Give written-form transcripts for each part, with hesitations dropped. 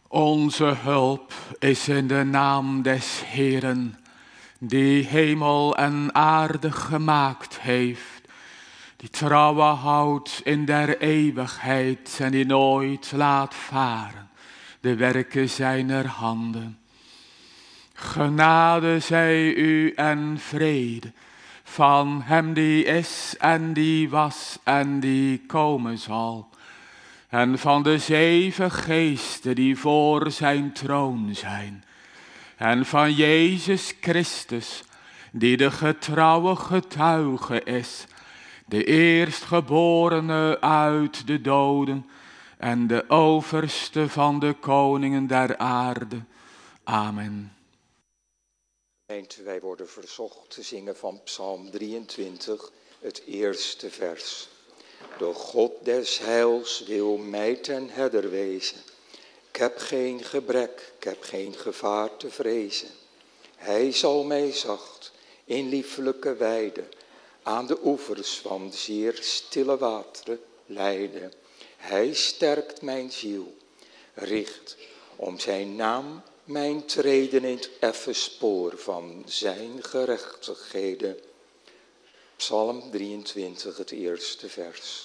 Onze hulp is in de naam des Heeren, die hemel en aarde gemaakt heeft, die trouwe houdt in der eeuwigheid en die nooit laat varen de werken zijner handen. Genade zij u en vrede van hem die is en die was en die komen zal. En van de 7 geesten die voor zijn troon zijn. En van Jezus Christus, die de getrouwe getuige is. De eerstgeborene uit de doden en de overste van de koningen der aarde. Amen. Gemeente, wij worden verzocht te zingen van Psalm 23, het eerste vers. De God des heils wil mij ten herder wezen. Ik heb geen gebrek, ik heb geen gevaar te vrezen. Hij zal mij zacht in lieflijke weiden aan de oevers van zeer stille wateren leiden. Hij sterkt mijn ziel, richt om zijn naam mijn treden in het effen spoor van zijn gerechtigheden. Psalm 23, het eerste vers.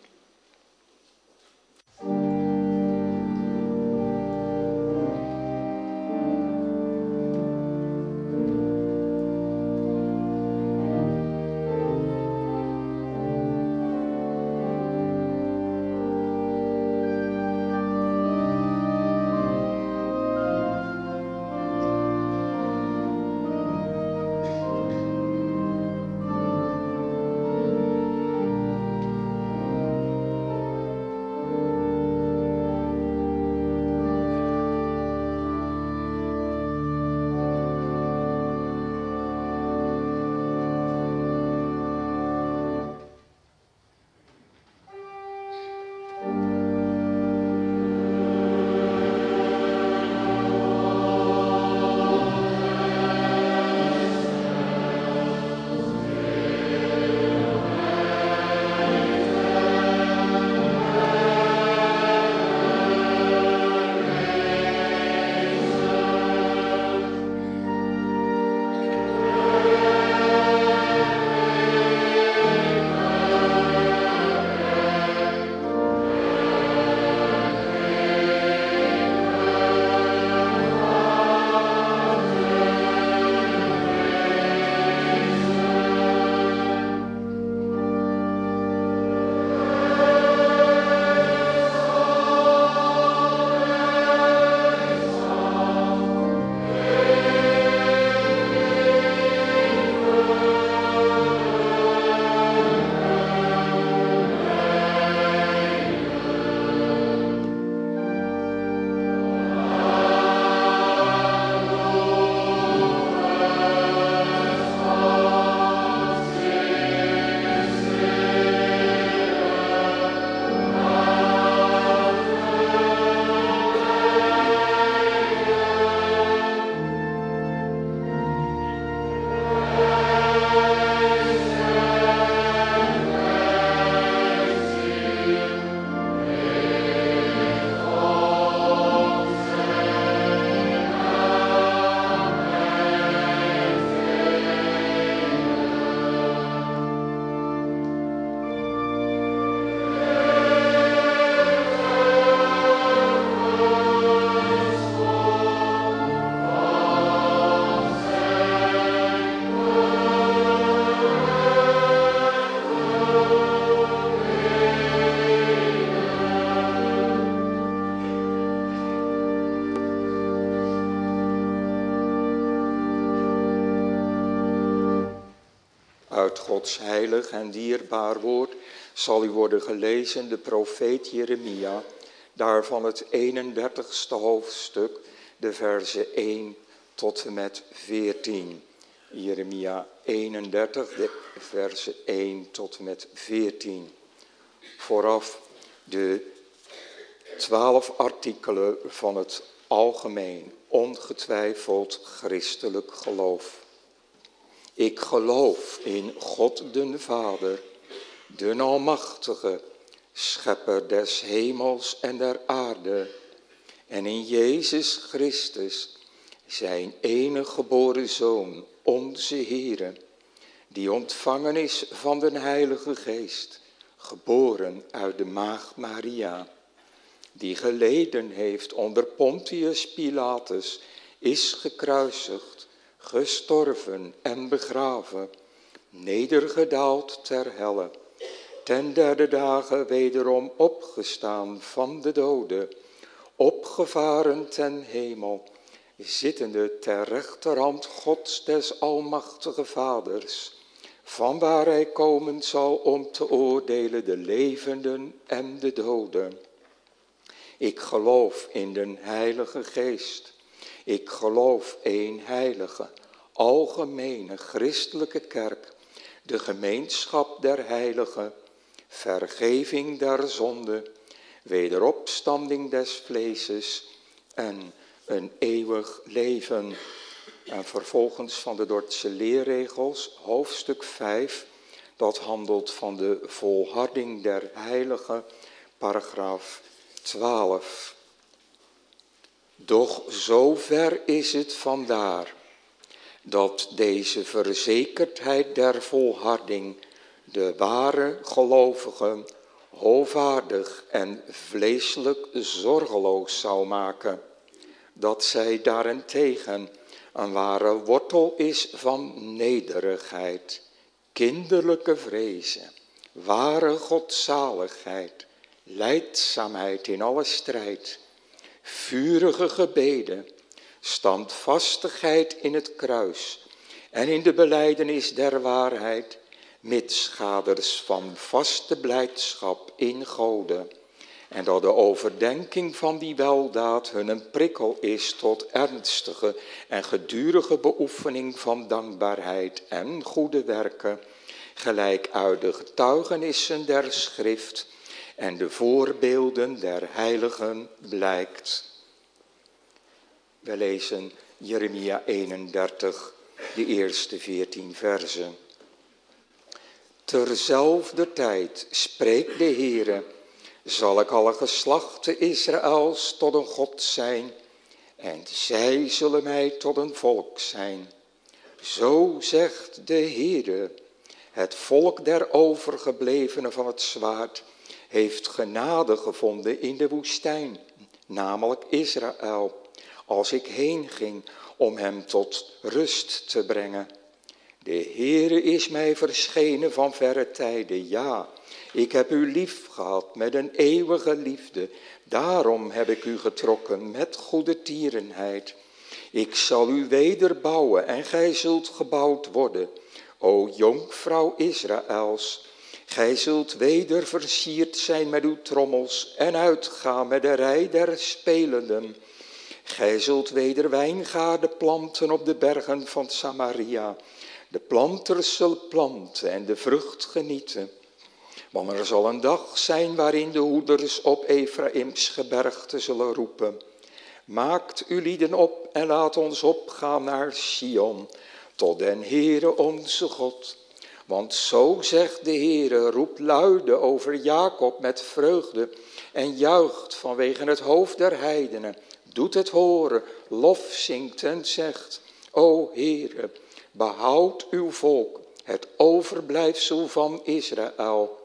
Uit Gods heilig en dierbaar woord zal u worden gelezen de profeet Jeremia, daarvan het 31ste hoofdstuk, de verzen 1 tot en met 14. Jeremia 31, de verzen 1 tot en met 14. Vooraf de 12 artikelen van het algemeen, ongetwijfeld christelijk geloof. Ik geloof in God den Vader, den Almachtige, schepper des hemels en der aarde, en in Jezus Christus, zijn enige geboren Zoon, onze Heere, die ontvangen is van de Heilige Geest, geboren uit de maagd Maria, die geleden heeft onder Pontius Pilatus, is gekruisigd, gestorven en begraven, nedergedaald ter helle, ten derde dagen wederom opgestaan van de doden, opgevaren ten hemel, zittende ter rechterhand Gods des almachtige Vaders, vanwaar hij komen zal om te oordelen de levenden en de doden. Ik geloof in den Heilige Geest. Ik geloof één heilige, algemene, christelijke kerk, de gemeenschap der heiligen, vergeving der zonde, wederopstanding des vleeses en een eeuwig leven. En vervolgens van de Dordtse leerregels, hoofdstuk 5, dat handelt van de volharding der heiligen, paragraaf 12. Doch zover is het vandaar dat deze verzekerdheid der volharding de ware gelovigen hoovaardig en vleeselijk zorgeloos zou maken, dat zij daarentegen een ware wortel is van nederigheid, kinderlijke vrezen, ware godzaligheid, lijdzaamheid in alle strijd, vurige gebeden, standvastigheid in het kruis en in de belijdenis der waarheid, mitschaders van vaste blijdschap in Gode, en dat de overdenking van die weldaad hun een prikkel is tot ernstige en gedurige beoefening van dankbaarheid en goede werken, gelijk uit de getuigenissen der schrift en de voorbeelden der heiligen blijkt. We lezen Jeremia 31, de eerste 14 verzen. Terzelfder tijd spreekt de Heere, zal ik alle geslachten Israëls tot een God zijn, en zij zullen mij tot een volk zijn. Zo zegt de Heere, het volk der overgeblevenen van het zwaard heeft genade gevonden in de woestijn, namelijk Israël, als ik heen ging om hem tot rust te brengen. De Heere is mij verschenen van verre tijden, ja, ik heb u lief gehad met een eeuwige liefde, daarom heb ik u getrokken met goede tierenheid. Ik zal u wederbouwen en gij zult gebouwd worden, o jonkvrouw Israëls. Gij zult weder versierd zijn met uw trommels en uitgaan met de rij der spelenden. Gij zult weder wijngaarden planten op de bergen van Samaria. De planters zullen planten en de vrucht genieten. Want er zal een dag zijn waarin de hoeders op Efraims gebergte zullen roepen. Maakt u lieden op en laat ons opgaan naar Sion, tot den Heere onze God. Want zo zegt de Heere, roept luide over Jacob met vreugde en juicht vanwege het hoofd der heidenen. Doet het horen, lof zingt en zegt, o Heere, behoud uw volk, het overblijfsel van Israël.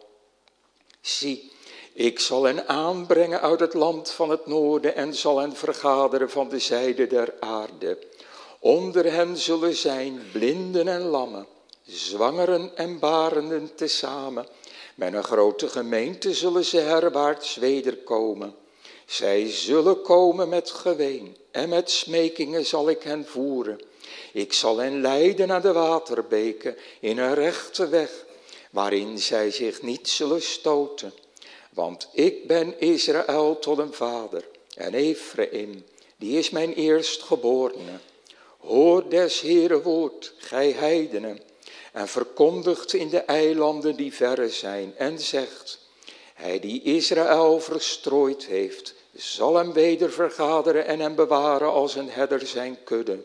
Zie, ik zal hen aanbrengen uit het land van het noorden en zal hen vergaderen van de zijde der aarde. Onder hen zullen zijn blinden en lammen, zwangeren en barenden tezamen. Met een grote gemeente zullen ze herwaarts wederkomen. Zij zullen komen met geween en met smekingen zal ik hen voeren. Ik zal hen leiden naar de waterbeken in een rechte weg, waarin zij zich niet zullen stoten. Want ik ben Israël tot een vader en Efraïm, die is mijn eerstgeborene. Hoor des Heere woord, gij heidenen, en verkondigt in de eilanden die verre zijn en zegt, hij die Israël verstrooid heeft, zal hem weder vergaderen en hem bewaren als een herder zijn kudde.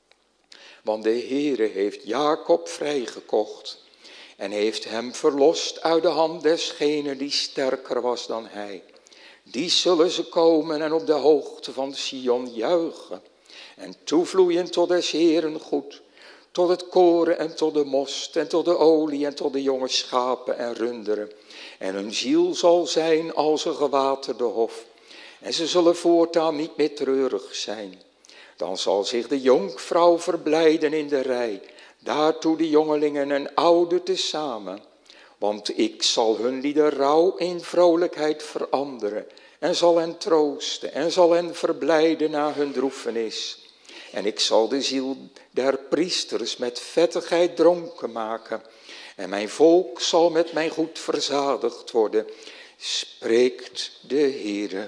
Want de Heere heeft Jacob vrijgekocht en heeft hem verlost uit de hand desgene die sterker was dan hij. Die zullen ze komen en op de hoogte van Sion juichen. En toevloeien tot des Heeren goed, tot het koren en tot de most en tot de olie en tot de jonge schapen en runderen. En hun ziel zal zijn als een gewaterde hof. En ze zullen voortaan niet meer treurig zijn. Dan zal zich de jonkvrouw verblijden in de rij, daartoe de jongelingen en oude tezamen. Want ik zal hun lieden rouw in vrolijkheid veranderen, en zal hen troosten, en zal hen verblijden na hun droefenis. En ik zal de ziel der priesters met vettigheid dronken maken, en mijn volk zal met mijn goed verzadigd worden, spreekt de Heere.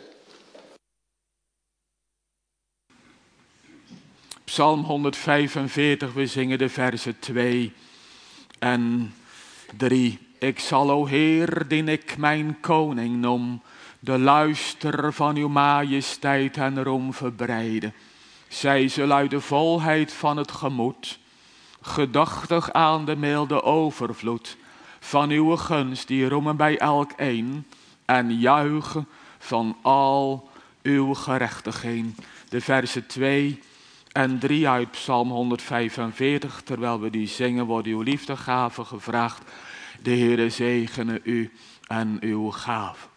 Psalm 145, we zingen de versen 2 en 3. Ik zal, o Heer, die ik mijn koning noem, de luister van uw majesteit en roem verbreiden. Zij zullen uit de volheid van het gemoed, gedachtig aan de milde overvloed van uw gunst, die roemen bij elk een en juichen van al uw gerechtigheden. De versen 2 en 3 uit Psalm 145, terwijl we die zingen, wordt uw liefdegave gevraagd. De Heere zegene u en uw gave.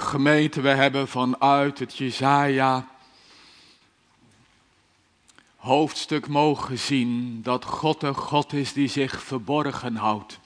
Gemeente, we hebben vanuit het Jesaja hoofdstuk mogen zien dat God een God is die zich verborgen houdt.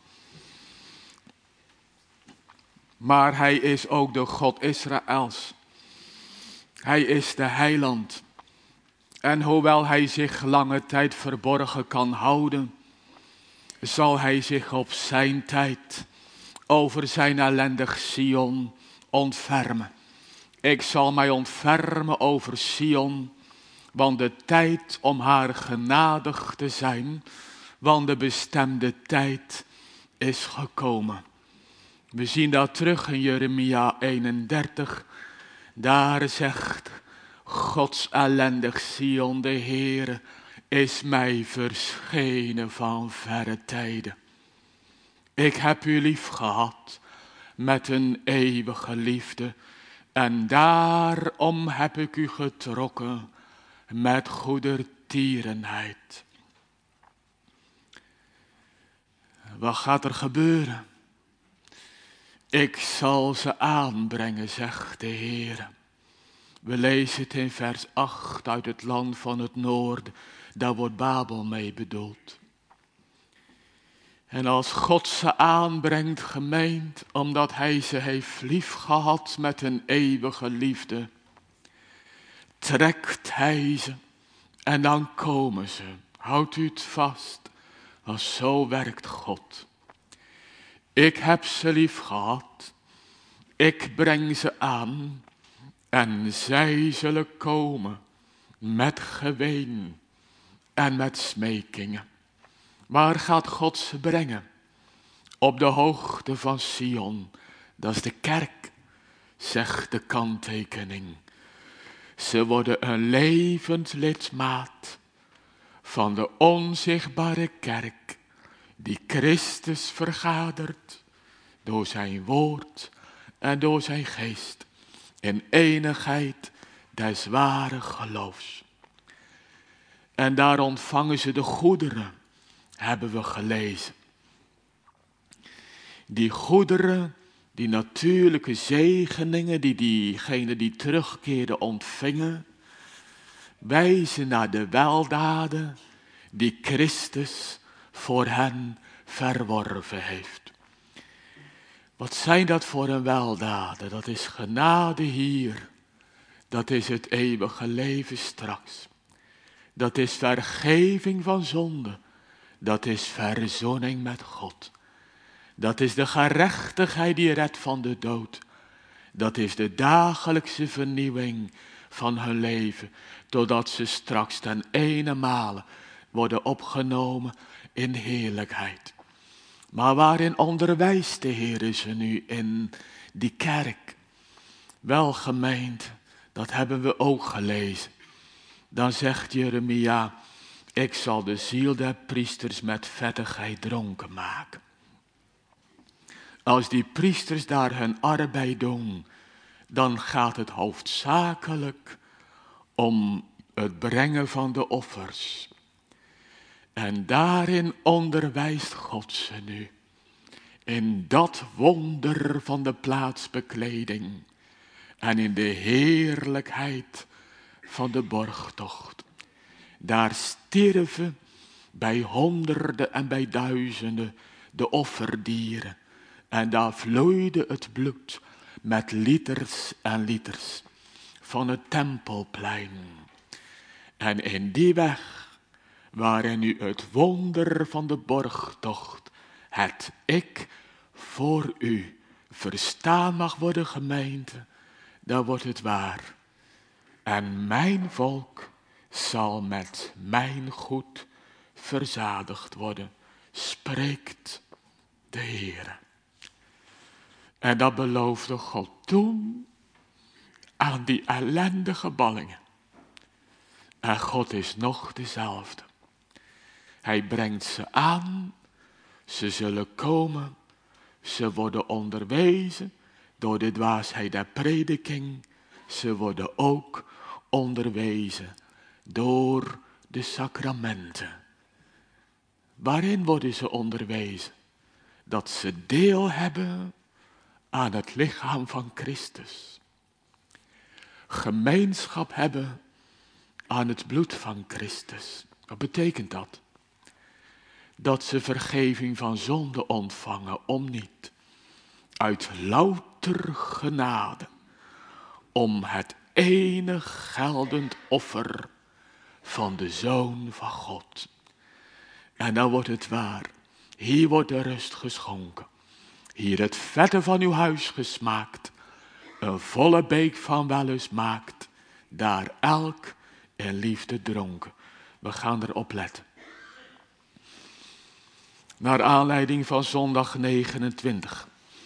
Maar hij is ook de God Israëls. Hij is de heiland. En hoewel hij zich lange tijd verborgen kan houden, zal hij zich op zijn tijd over zijn ellendig Sion ontfermen. Ik zal mij ontfermen over Sion, want de tijd om haar genadig te zijn, want de bestemde tijd is gekomen. We zien dat terug in Jeremia 31. Daar zegt Gods ellendig Sion, de Heere is mij verschenen van verre tijden. Ik heb u lief gehad met een eeuwige liefde en daarom heb ik u getrokken met goedertierenheid. Wat gaat er gebeuren? Ik zal ze aanbrengen, zegt de Heer. We lezen het in vers 8 uit het land van het noorden. Daar wordt Babel mee bedoeld. En als God ze aanbrengt, gemeend, omdat hij ze heeft lief gehad met een eeuwige liefde, trekt hij ze en dan komen ze. Houdt u het vast, want zo werkt God. Ik heb ze lief gehad, ik breng ze aan en zij zullen komen met geween en met smekingen. Waar gaat God ze brengen? Op de hoogte van Sion. Dat is de kerk, zegt de kanttekening. Ze worden een levend lidmaat van de onzichtbare kerk die Christus vergadert door zijn woord en door zijn geest in enigheid des ware geloofs. En daar ontvangen ze de goederen, hebben we gelezen. Die goederen, die natuurlijke zegeningen die diegenen die terugkeerden ontvingen, wijzen naar de weldaden die Christus voor hen verworven heeft. Wat zijn dat voor een weldaden? Dat is genade hier. Dat is het eeuwige leven straks. Dat is vergeving van zonde. Dat is verzoening met God. Dat is de gerechtigheid die redt van de dood. Dat is de dagelijkse vernieuwing van hun leven. Totdat ze straks ten ene worden opgenomen in heerlijkheid. Maar waarin onderwijst de Heer ze nu in die kerk? Wel gemeend, dat hebben we ook gelezen. Dan zegt Jeremia, ik zal de ziel der priesters met vettigheid dronken maken. Als die priesters daar hun arbeid doen, dan gaat het hoofdzakelijk om het brengen van de offers. En daarin onderwijst God ze nu. In dat wonder van de plaatsbekleding. En in de heerlijkheid van de borgtocht. Daar stierven bij honderden en bij duizenden de offerdieren. En daar vloeide het bloed met liters en liters van het tempelplein. En in die weg, waarin nu het wonder van de borgtocht, het ik voor u verstaan mag worden, gemeente, dan wordt het waar. En mijn volk zal met mijn goed verzadigd worden, spreekt de Heer. En dat beloofde God toen aan die ellendige ballingen. En God is nog dezelfde. Hij brengt ze aan, ze zullen komen, ze worden onderwezen door de dwaasheid der prediking. Ze worden ook onderwezen door de sacramenten. Waarin worden ze onderwezen? Dat ze deel hebben aan het lichaam van Christus. Gemeenschap hebben aan het bloed van Christus. Wat betekent dat? Dat ze vergeving van zonde ontvangen om niet. Uit louter genade. Om het enig geldend offer van de Zoon van God. En dan wordt het waar. Hier wordt de rust geschonken. Hier het vette van uw huis gesmaakt. Een volle beek van wellust maakt. Daar elk in liefde dronken. We gaan erop letten. Naar aanleiding van zondag 29.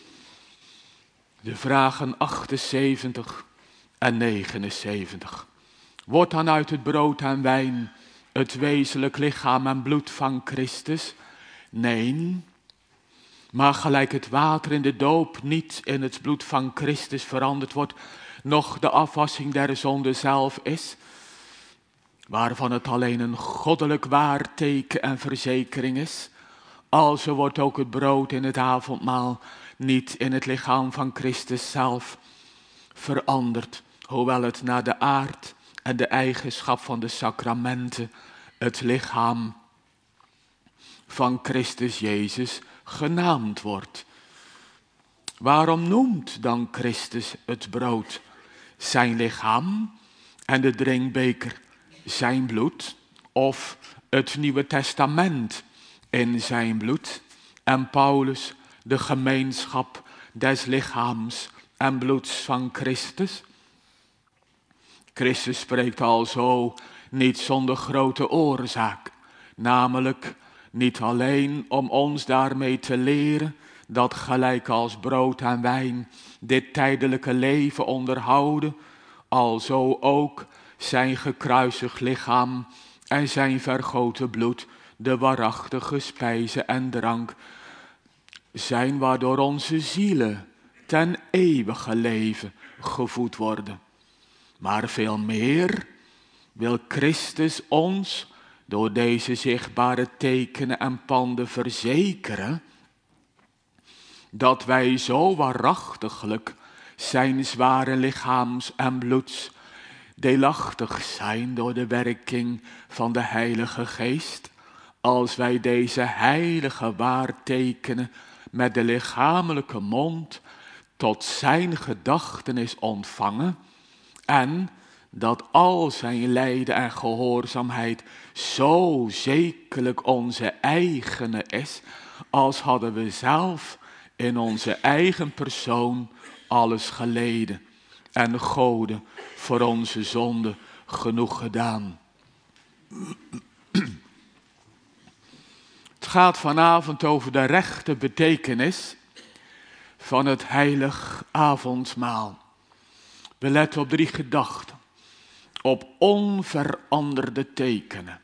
De vragen 78 en 79. Wordt dan uit het brood en wijn het wezenlijk lichaam en bloed van Christus? Nee, maar gelijk het water in de doop niet in het bloed van Christus veranderd wordt, noch de afwassing der zonde zelf is, waarvan het alleen een goddelijk waarteken en verzekering is, alzo wordt ook het brood in het avondmaal niet in het lichaam van Christus zelf veranderd, hoewel het naar de aard en de eigenschap van de sacramenten het lichaam van Christus Jezus genaamd wordt. Waarom noemt dan Christus het brood zijn lichaam en de drinkbeker zijn bloed? Of het Nieuwe Testament in zijn bloed en Paulus de gemeenschap des lichaams en bloeds van Christus? Christus spreekt alzo niet zonder grote oorzaak, namelijk niet alleen om ons daarmee te leren dat gelijk als brood en wijn dit tijdelijke leven onderhouden, alzo ook zijn gekruisigd lichaam en zijn vergoten bloed de waarachtige spijze en drank zijn, waardoor onze zielen ten eeuwige leven gevoed worden. Maar veel meer wil Christus ons door deze zichtbare tekenen en panden verzekeren dat wij zo waarachtiglijk zijn zware lichaams en bloeds deelachtig zijn door de werking van de Heilige Geest, als wij deze heilige waartekenen met de lichamelijke mond tot zijn gedachtenis ontvangen en dat al zijn lijden en gehoorzaamheid zo zekerlijk onze eigene is, als hadden we zelf in onze eigen persoon alles geleden en Gode voor onze zonde genoeg gedaan. Het gaat vanavond over de rechte betekenis van het heilig avondmaal. We letten op 3 gedachten. Op onveranderde tekenen.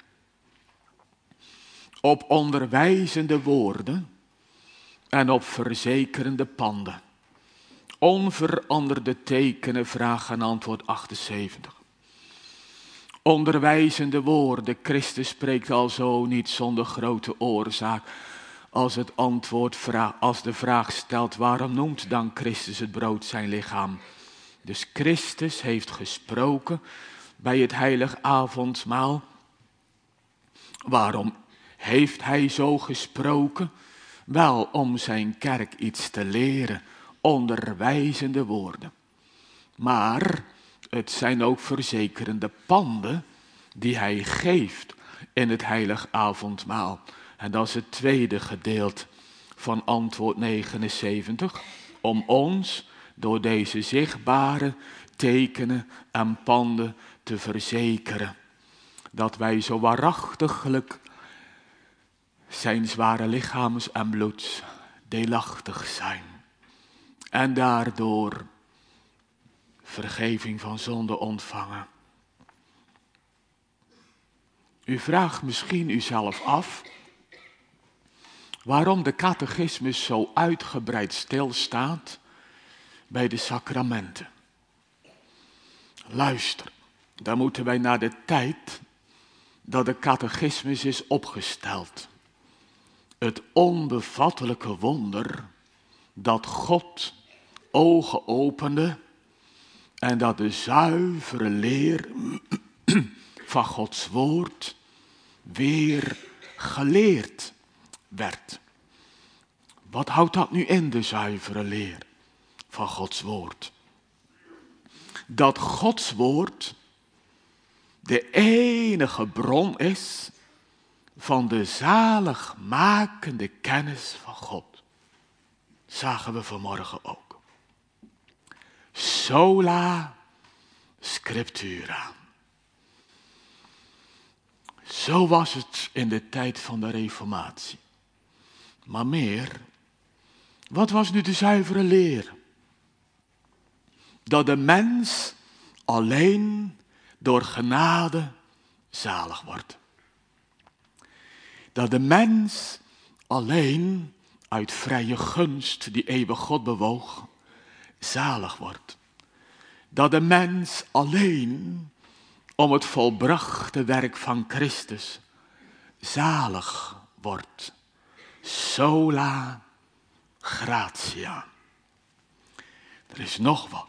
Op onderwijzende woorden. En op verzekerende panden. Onveranderde tekenen, vraag en antwoord 78. Onderwijzende woorden. Christus spreekt alzo niet zonder grote oorzaak. Als het antwoord als de vraag stelt, waarom noemt dan Christus het brood zijn lichaam? Dus Christus heeft gesproken bij het heilig avondmaal. Waarom heeft hij zo gesproken? Wel om zijn kerk iets te leren, onderwijzende woorden. Maar het zijn ook verzekerende panden die hij geeft in het heilig avondmaal. En dat is het tweede gedeelte van antwoord 79. Om ons door deze zichtbare tekenen en panden te verzekeren. Dat wij zo waarachtiglijk zijn zware lichaams en bloeds deelachtig zijn. En daardoor vergeving van zonde ontvangen. U vraagt misschien uzelf af waarom de catechismus zo uitgebreid stilstaat bij de sacramenten. Luister, dan moeten wij naar de tijd dat de catechismus is opgesteld. Het onbevattelijke wonder dat God ogen opende en dat de zuivere leer van Gods woord weer geleerd werd. Wat houdt dat nu in, de zuivere leer van Gods woord? Dat Gods woord de enige bron is van de zaligmakende kennis van God. Zagen we vanmorgen ook. Sola scriptura. Zo was het in de tijd van de Reformatie. Maar meer, wat was nu de zuivere leer? Dat de mens alleen door genade zalig wordt. Dat de mens alleen uit vrije gunst die eeuwig God bewoog, zalig wordt. Dat de mens alleen om het volbrachte werk van Christus zalig wordt. Sola gratia. Er is nog wat.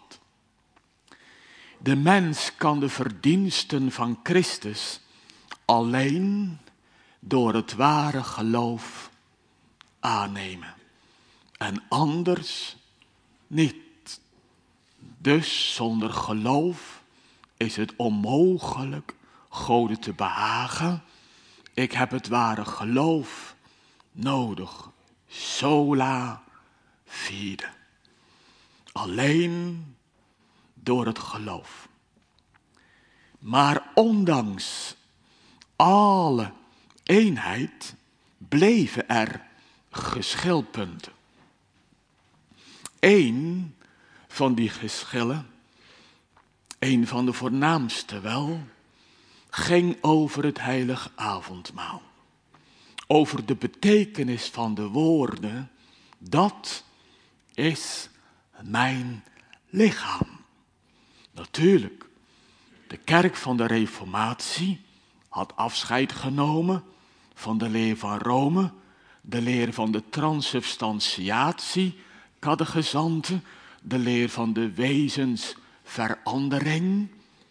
De mens kan de verdiensten van Christus alleen door het ware geloof aannemen. En anders niet. Dus zonder geloof is het onmogelijk Gode te behagen. Ik heb het ware geloof nodig. Sola fide. Alleen door het geloof. Maar ondanks alle eenheid bleven er geschilpunten. Eén van die geschillen, een van de voornaamste wel, ging over het heilig avondmaal. Over de betekenis van de woorden, dat is mijn lichaam. Natuurlijk, de kerk van de Reformatie had afscheid genomen van de leer van Rome, de leer van de transsubstantiatie, catechizanten, de leer van de wezensverandering,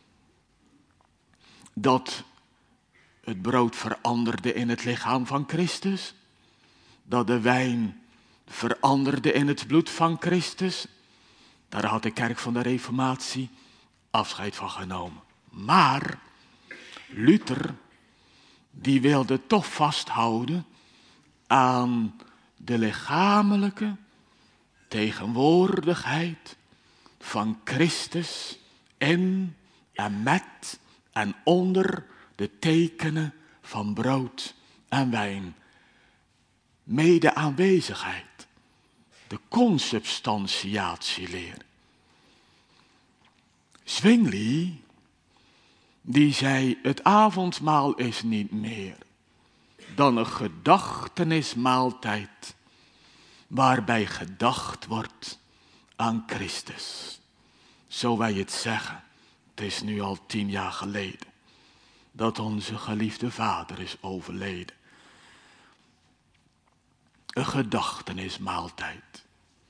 dat het brood veranderde in het lichaam van Christus, dat de wijn veranderde in het bloed van Christus. Daar had de kerk van de Reformatie afscheid van genomen. Maar Luther, die wilde toch vasthouden aan de lichamelijke tegenwoordigheid van Christus in en met en onder de tekenen van brood en wijn. Mede aanwezigheid. De consubstantiatieleer. Zwingli, die zei, het avondmaal is niet meer dan een gedachtenismaaltijd waarbij gedacht wordt aan Christus. Zo wij het zeggen, het is nu al 10 jaar geleden dat onze geliefde vader is overleden. Een gedachtenismaaltijd.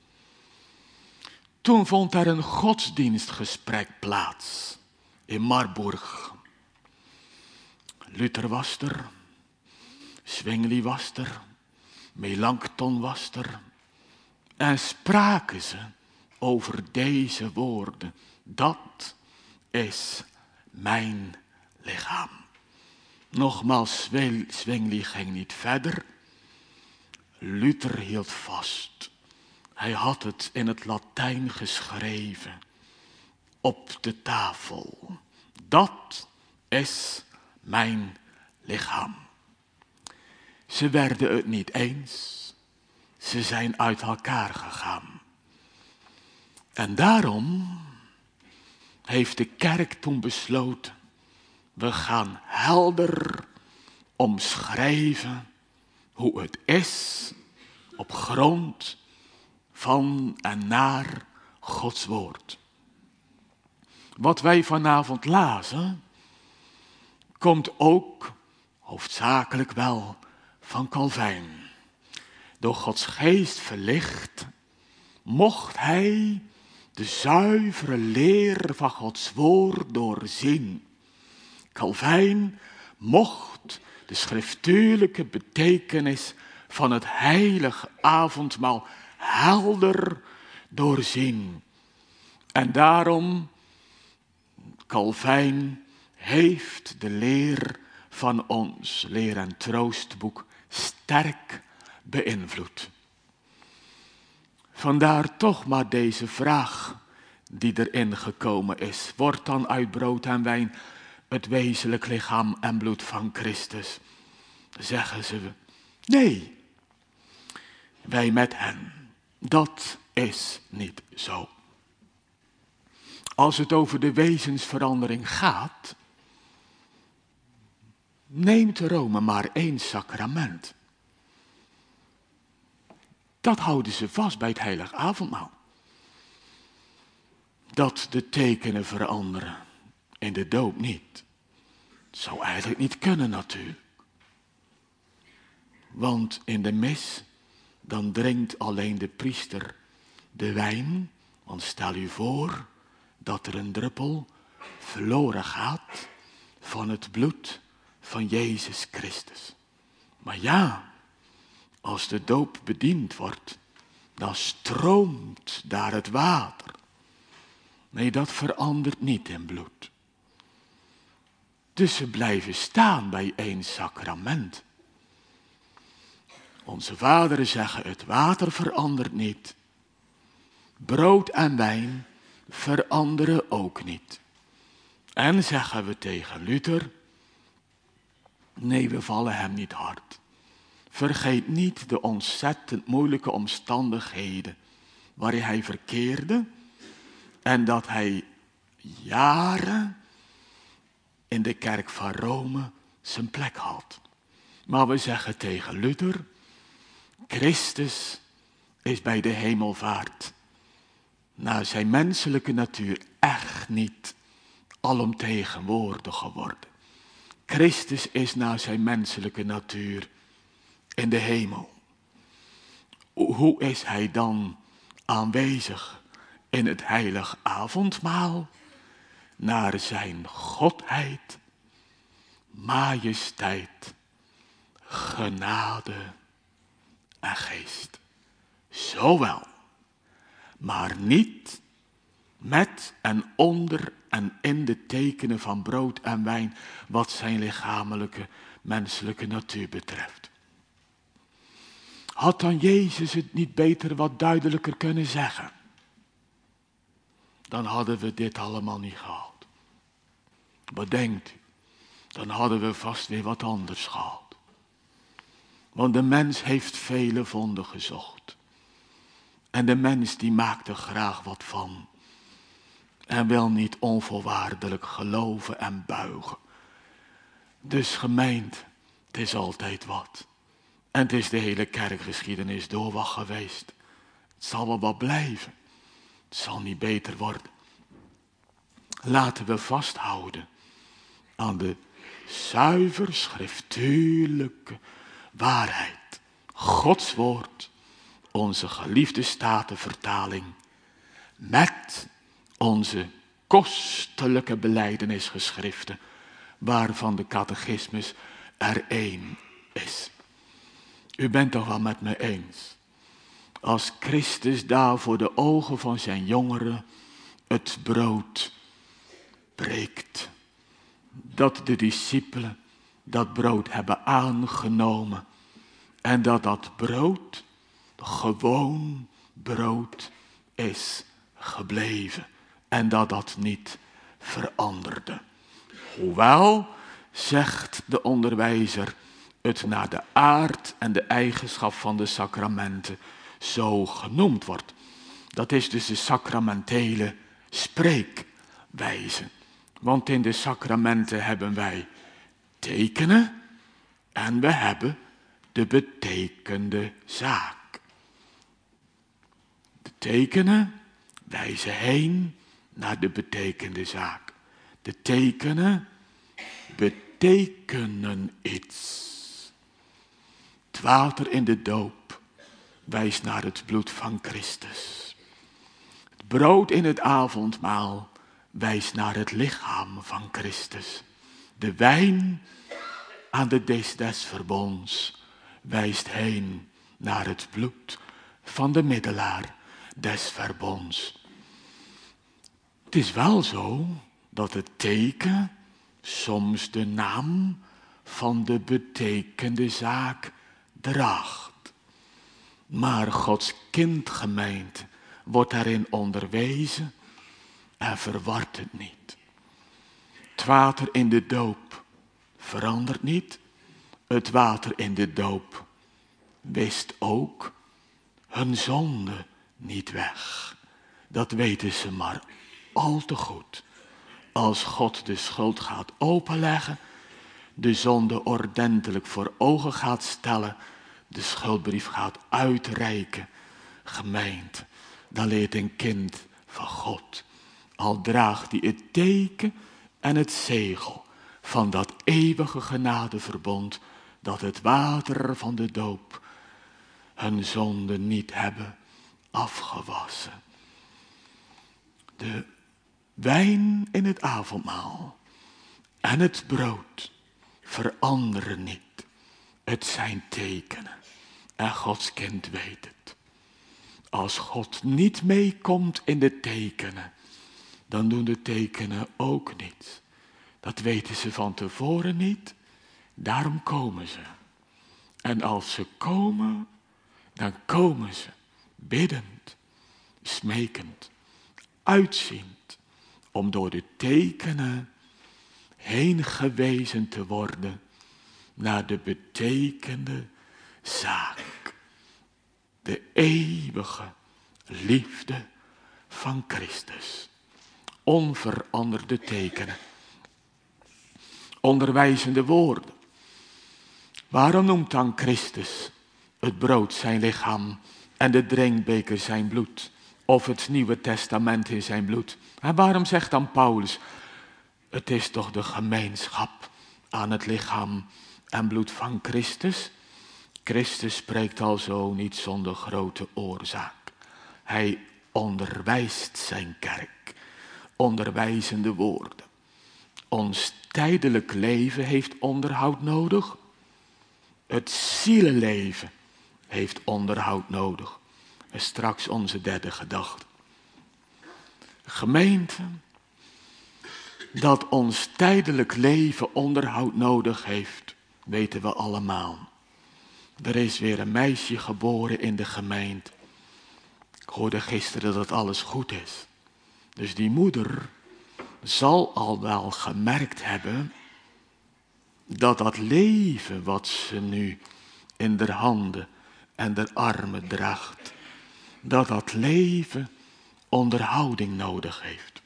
Toen vond er een godsdienstgesprek plaats in Marburg. Luther was er, Zwingli was er, Melanchthon was er. En spraken ze over deze woorden. Dat is mijn lichaam. Nogmaals, Zwingli ging niet verder. Luther hield vast. Hij had het in het Latijn geschreven. Op de tafel. Dat is mijn lichaam. Ze werden het niet eens. Ze zijn uit elkaar gegaan. En daarom heeft de kerk toen besloten. We gaan helder omschrijven hoe het is op grond van en naar Gods woord. Wat wij vanavond lazen, komt ook hoofdzakelijk wel van Calvijn. Door Gods geest verlicht, mocht hij de zuivere leer van Gods woord doorzien. Calvijn mocht de schriftuurlijke betekenis van het heilige avondmaal helder doorzien. En daarom, Calvijn heeft de leer van ons leer- en troostboek sterk beïnvloed. Vandaar toch maar deze vraag die erin gekomen is. Wordt dan uit brood en wijn het wezenlijk lichaam en bloed van Christus? Zeggen ze, nee, wij met hen. Dat is niet zo. Als het over de wezensverandering gaat, neemt Rome maar 1 sacrament. Dat houden ze vast bij het heilig avondmaal. Dat de tekenen veranderen, in de doop niet. Het zou eigenlijk niet kunnen natuurlijk. Want in de mis, dan drinkt alleen de priester de wijn. Want stel u voor dat er een druppel verloren gaat van het bloed van Jezus Christus. Maar ja, als de doop bediend wordt, dan stroomt daar het water. Nee, dat verandert niet in bloed. Dus ze blijven staan bij 1 sacrament. Onze vaderen zeggen, het water verandert niet. Brood en wijn veranderen ook niet. En zeggen we tegen Luther, nee, we vallen hem niet hard. Vergeet niet de ontzettend moeilijke omstandigheden waarin hij verkeerde en dat hij jaren in de kerk van Rome zijn plek had. Maar we zeggen tegen Luther, Christus is bij de hemelvaart naar zijn menselijke natuur echt niet alomtegenwoordig geworden. Christus is naar zijn menselijke natuur in de hemel. Hoe is hij dan aanwezig in het heilig avondmaal? Naar zijn godheid, majesteit, genade en geest. Zowel, maar niet met en onder en in de tekenen van brood en wijn, wat zijn lichamelijke, menselijke natuur betreft. Had dan Jezus het niet beter wat duidelijker kunnen zeggen? Dan hadden we dit allemaal niet gehad. Wat denkt u? Dan hadden we vast weer wat anders gehad. Want de mens heeft vele vonden gezocht. En de mens die maakt er graag wat van. En wil niet onvoorwaardelijk geloven en buigen. Dus gemeente, het is altijd wat. En het is de hele kerkgeschiedenis door wat geweest. Het zal wel wat blijven. Het zal niet beter worden. Laten we vasthouden aan de zuiver schriftuurlijke waarheid. Gods woord, onze geliefde Statenvertaling, met onze kostelijke belijdenisgeschriften, waarvan de catechismus er 1 is. U bent toch wel met me eens? Als Christus daar voor de ogen van zijn jongeren het brood breekt, dat de discipelen dat brood hebben aangenomen en dat dat brood gewoon brood is gebleven en dat dat niet veranderde. Hoewel, zegt de onderwijzer, het naar de aard en de eigenschap van de sacramenten zo genoemd wordt. Dat is dus de sacramentele spreekwijze. Want in de sacramenten hebben wij tekenen en we hebben de betekende zaak. De tekenen wijzen heen naar de betekende zaak. De tekenen betekenen iets. Het water in de doop wijst naar het bloed van Christus. Het brood in het avondmaal wijst naar het lichaam van Christus. De wijn aan de dis des verbonds wijst heen naar het bloed van de middelaar des verbonds. Het is wel zo dat het teken soms de naam van de betekende zaak draagt. Maar Gods kindgemeente wordt daarin onderwezen en verwart het niet. Het water in de doop verandert niet. Het water in de doop wist ook hun zonde niet weg. Dat weten ze maar al te goed. Als God de schuld gaat openleggen, de zonde ordentelijk voor ogen gaat stellen, de schuldbrief gaat uitreiken, gemeente, dan leert een kind van God, al draagt hij het teken en het zegel van dat eeuwige genadeverbond, dat het water van de doop hun zonde niet hebben afgewassen. De wijn in het avondmaal en het brood veranderen niet. Het zijn tekenen en Gods kind weet het. Als God niet meekomt in de tekenen, dan doen de tekenen ook niets. Dat weten ze van tevoren niet, daarom komen ze. En als ze komen, dan komen ze biddend, smekend, uitziend, om door de tekenen heen gewezen te worden naar de betekende zaak. De eeuwige liefde van Christus. Onveranderde tekenen. Onderwijzende woorden. Waarom noemt dan Christus het brood zijn lichaam en de drinkbeker zijn bloed? Of het Nieuwe Testament in zijn bloed? En waarom zegt dan Paulus, het is toch de gemeenschap aan het lichaam en bloed van Christus? Christus spreekt alzo niet zonder grote oorzaak. Hij onderwijst zijn kerk. Onderwijzende woorden. Ons tijdelijk leven heeft onderhoud nodig. Het zielenleven heeft onderhoud nodig. En straks onze derde gedachte. Gemeente, dat ons tijdelijk leven onderhoud nodig heeft, weten we allemaal. Er is weer een meisje geboren in de gemeente. Ik hoorde gisteren dat alles goed is. Dus die moeder zal al wel gemerkt hebben dat dat leven wat ze nu in de handen en de armen draagt, dat dat leven onderhouding nodig heeft.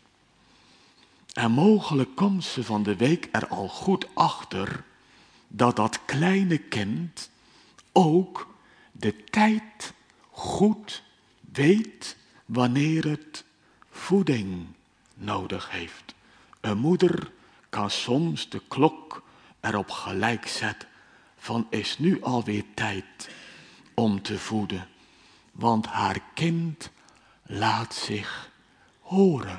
En mogelijk komt ze van de week er al goed achter dat dat kleine kind ook de tijd goed weet wanneer het voeding nodig heeft. Een moeder kan soms de klok erop gelijk zetten van is nu alweer tijd om te voeden. Want haar kind laat zich horen.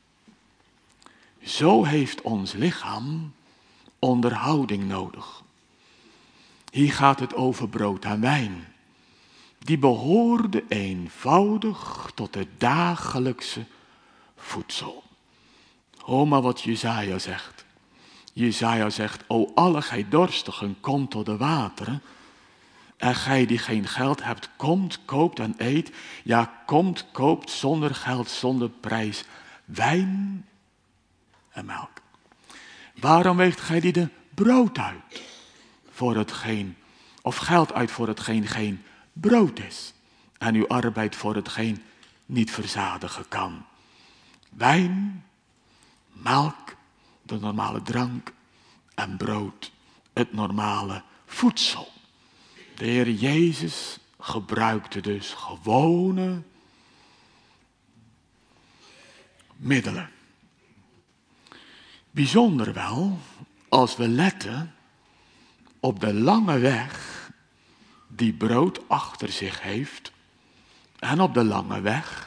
Zo heeft ons lichaam onderhouding nodig. Hier gaat het over brood en wijn. Die behoorde eenvoudig tot het dagelijkse voedsel. Hoor maar wat Jesaja zegt. Jesaja zegt, o alle gij dorstigen, komt tot de wateren. En gij die geen geld hebt, komt, koopt en eet. Ja, komt, koopt zonder geld, zonder prijs, wijn en melk. Waarom weegt gij die de brood uit voor hetgeen, of geld uit voor hetgeen geen brood is, en uw arbeid voor hetgeen niet verzadigen kan? Wijn, melk, de normale drank, en brood, het normale voedsel. De Heer Jezus gebruikte dus gewone middelen. Bijzonder wel, als we letten op de lange weg die brood achter zich heeft en op de lange weg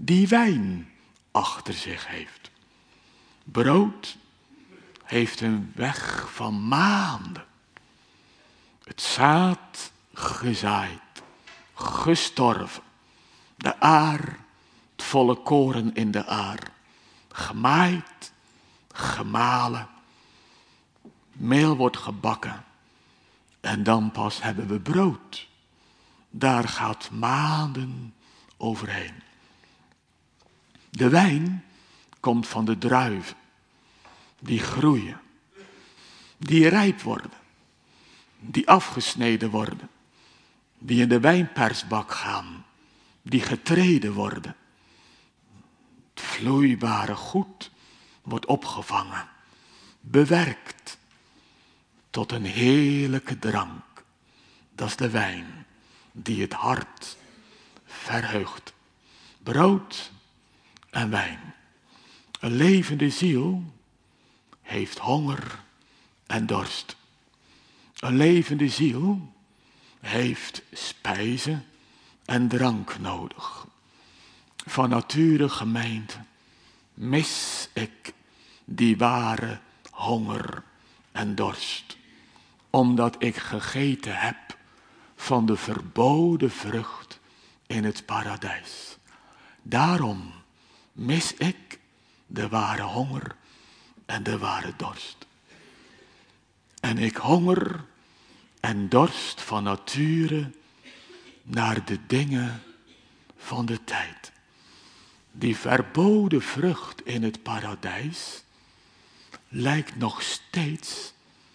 die wijn achter zich heeft. Brood heeft een weg van maanden. Het zaad gezaaid, gestorven. De aar, het volle koren in de aar. Gemaaid, gemalen. Meel wordt gebakken. En dan pas hebben we brood. Daar gaat maanden overheen. De wijn komt van de druiven. Die groeien. Die rijp worden. Die afgesneden worden. Die in de wijnpersbak gaan. Die getreden worden. Het vloeibare goed wordt opgevangen. Bewerkt. Tot een heerlijke drank. Dat is de wijn. Die het hart verheugt. Brood en wijn. Een levende ziel heeft honger en dorst. Een levende ziel heeft spijze en drank nodig. Van nature gemeente mis ik die ware honger en dorst. Omdat ik gegeten heb van de verboden vrucht in het paradijs. Daarom mis ik de ware honger en de ware dorst. En ik honger en dorst van nature naar de dingen van de tijd. Die verboden vrucht in het paradijs lijkt nog steeds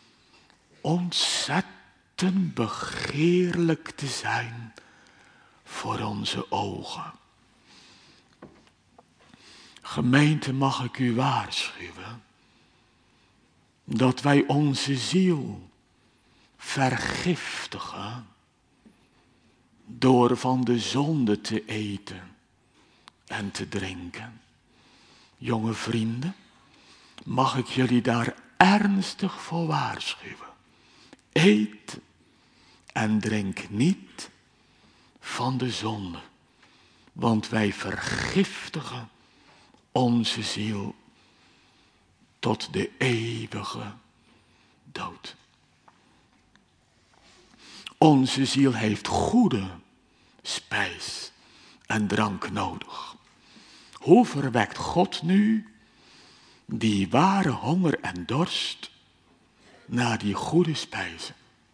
ontzettend begeerlijk te zijn voor onze ogen. Gemeente, mag ik u waarschuwen dat wij onze ziel vergiftigen door van de zonde te eten en te drinken. Jonge vrienden, mag ik jullie daar ernstig voor waarschuwen. Eet en drink niet van de zonde, want wij vergiftigen onze ziel tot de eeuwige dood. Onze ziel heeft goede spijs en drank nodig. Hoe verwekt God nu die ware honger en dorst naar die goede spijzen?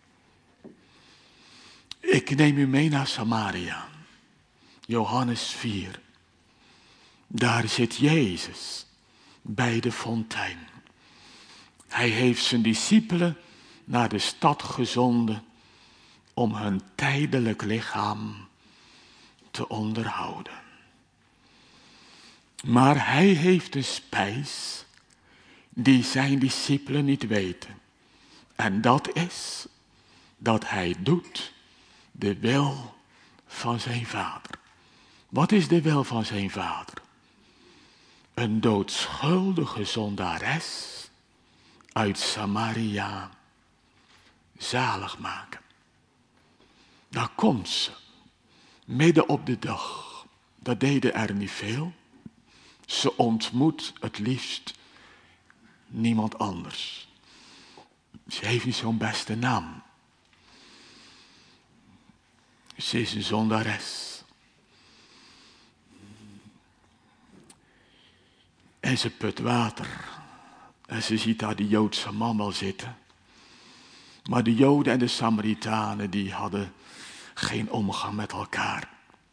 Ik neem u mee naar Samaria. Johannes 4. Daar zit Jezus bij de fontein. Hij heeft zijn discipelen naar de stad gezonden om hun tijdelijk lichaam te onderhouden. Maar hij heeft een spijs die zijn discipelen niet weten. En dat is dat hij doet de wil van zijn vader. Wat is de wil van zijn vader? Een doodschuldige zondares uit Samaria zalig maken. Daar komt ze, midden op de dag. Dat deden er niet veel. Ze ontmoet het liefst niemand anders. Ze heeft niet zo'n beste naam. Ze is een zondares. En ze put water. En ze ziet daar die Joodse man wel zitten. Maar de Joden en de Samaritanen die hadden geen omgang met elkaar.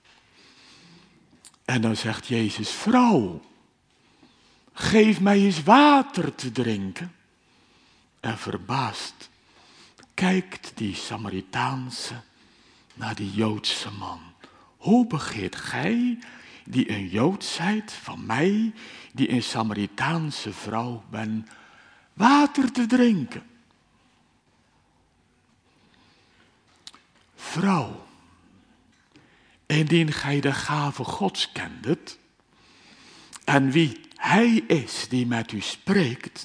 En dan zegt Jezus, vrouw, geef mij eens water te drinken. En verbaasd kijkt die Samaritaanse naar die Joodse man. Hoe begeert gij, die een Jood zijt, van mij, die een Samaritaanse vrouw ben, water te drinken? Vrouw, indien gij de gave Gods kendet, en wie hij is die met u spreekt,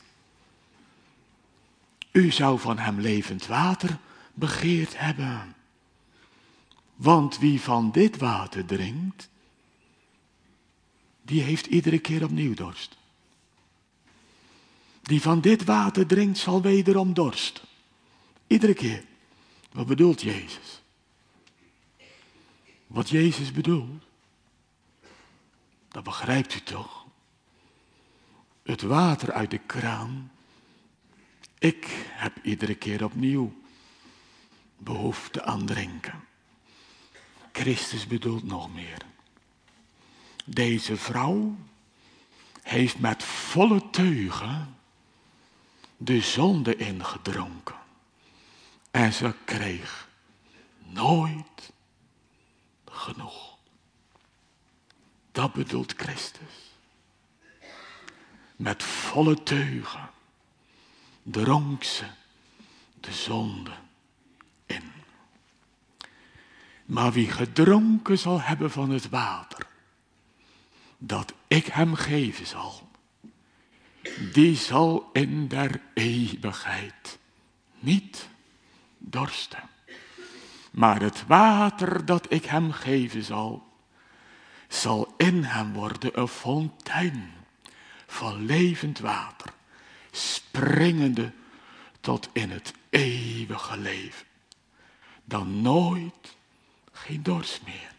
u zou van hem levend water begeerd hebben. Want wie van dit water drinkt, die heeft iedere keer opnieuw dorst. Die van dit water drinkt, zal wederom dorsten. Iedere keer. Wat bedoelt Jezus? Wat Jezus bedoelt, dat begrijpt u toch? Het water uit de kraan. Ik heb iedere keer opnieuw behoefte aan drinken. Christus bedoelt nog meer. Deze vrouw heeft met volle teugen de zonde ingedronken. En ze kreeg nooit genoeg. Dat bedoelt Christus. Met volle teugen dronk ze de zonde in. Maar wie gedronken zal hebben van het water, dat ik hem geven zal, die zal in der eeuwigheid niet dorsten. Maar het water dat ik hem geven zal in hem worden een fontein van levend water, springende tot in het eeuwige leven. Dan nooit geen dorst meer.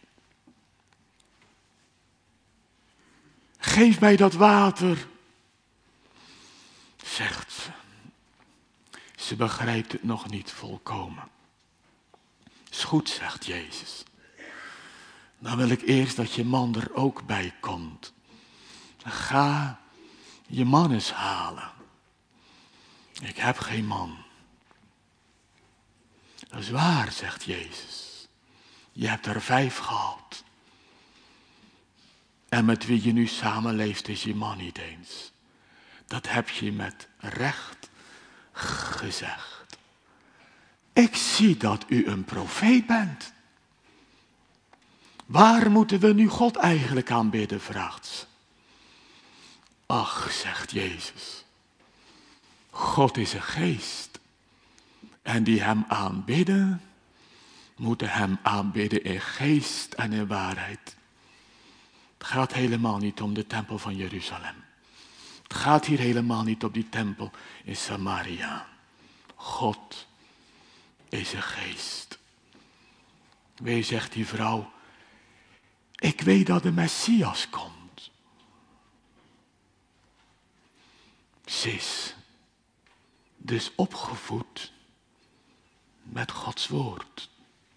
Geef mij dat water, zegt ze. Ze begrijpt het nog niet volkomen. Is goed, zegt Jezus. Dan wil ik eerst dat je man er ook bij komt. Ga je man eens halen. Ik heb geen man. Dat is waar, zegt Jezus. Je hebt er 5 gehad. En met wie je nu samenleeft is je man niet eens. Dat heb je met recht gezegd. Ik zie dat u een profeet bent. Waar moeten we nu God eigenlijk aanbidden, vraagt ze. Ach, zegt Jezus. God is een geest. En die hem aanbidden, moeten hem aanbidden in geest en in waarheid. Het gaat helemaal niet om de tempel van Jeruzalem. Het gaat hier helemaal niet om die tempel in Samaria. God is een geest. Wie zegt die vrouw, ik weet dat de Messias komt. Ze is dus opgevoed met Gods woord.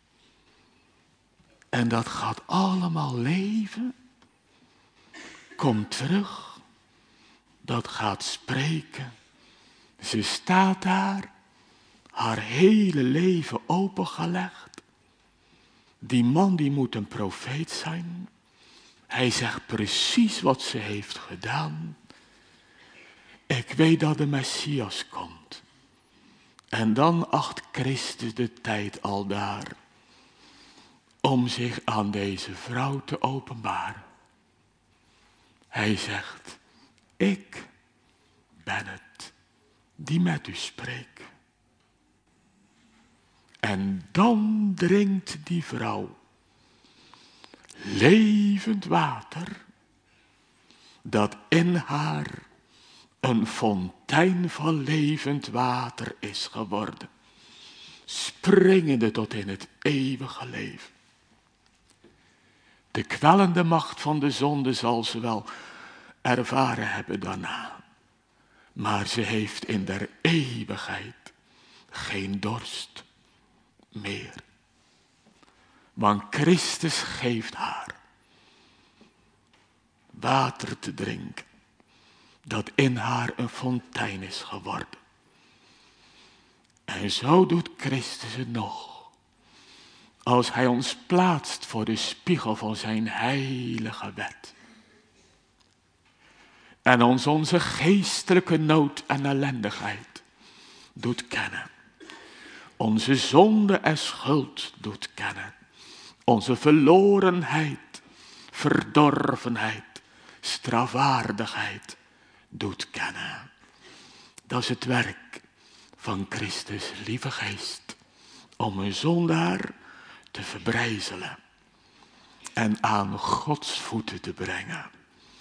En dat gaat allemaal leven. Komt terug. Dat gaat spreken. Ze staat daar. Haar hele leven opengelegd. Die man die moet een profeet zijn. Hij zegt precies wat ze heeft gedaan. Ik weet dat de Messias komt. En dan acht Christus de tijd al daar. Om zich aan deze vrouw te openbaren. Hij zegt, ik ben het die met u spreekt. En dan drinkt die vrouw levend water, dat in haar een fontein van levend water is geworden, springende tot in het eeuwige leven. De kwellende macht van de zonde zal ze wel ervaren hebben daarna, maar ze heeft in der eeuwigheid geen dorst meer. Want Christus geeft haar water te drinken, dat in haar een fontein is geworden. En zo doet Christus het nog. Als hij ons plaatst voor de spiegel van zijn heilige wet. En ons onze geestelijke nood en ellendigheid doet kennen. Onze zonde en schuld doet kennen. Onze verlorenheid, verdorvenheid, strafwaardigheid doet kennen. Dat is het werk van Christus, lieve geest. Om een zondaar te verbrijzelen. En aan Gods voeten te brengen.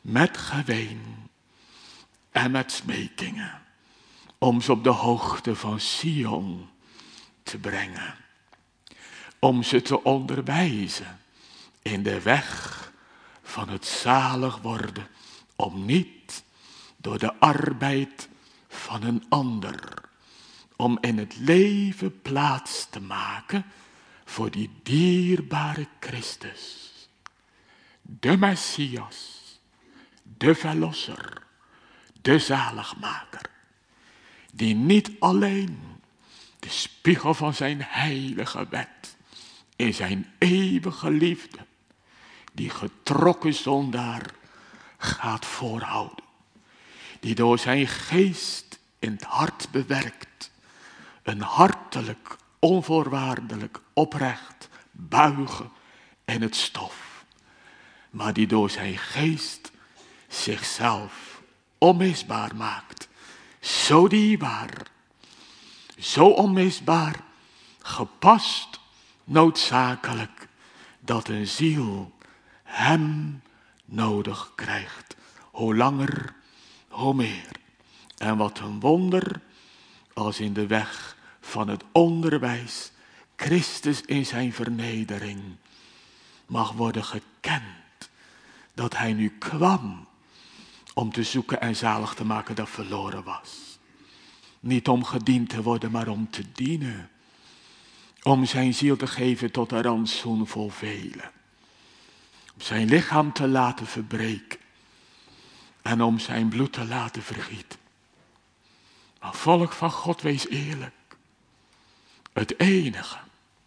met geween en met smekingen, om ze op de hoogte van Sion te brengen. Om ze te onderwijzen in de weg van het zalig worden, om niet door de arbeid van een ander, om in het leven plaats te maken voor die dierbare Christus, de Messias, de Verlosser, de Zaligmaker, die niet alleen de spiegel van zijn heilige wet in zijn eeuwige liefde, die getrokken zondaar gaat voorhouden, die door zijn geest in het hart bewerkt, een hartelijk, onvoorwaardelijk, oprecht buigen in het stof, maar die door zijn geest zichzelf onmisbaar maakt, zo dierbaar, zo onmisbaar, gepast, noodzakelijk, dat een ziel hem nodig krijgt. Hoe langer, hoe meer. En wat een wonder, als in de weg van het onderwijs Christus in zijn vernedering mag worden gekend, dat hij nu kwam om te zoeken en zalig te maken dat verloren was. Niet om gediend te worden, maar om te dienen. Om zijn ziel te geven tot een rantsoen voor velen. Om zijn lichaam te laten verbreken. En om zijn bloed te laten vergieten. Maar volk van God, wees eerlijk. Het enige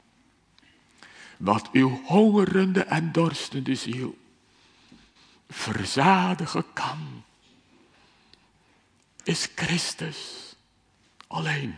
wat uw hongerende en dorstende ziel verzadigen kan, is Christus alleen.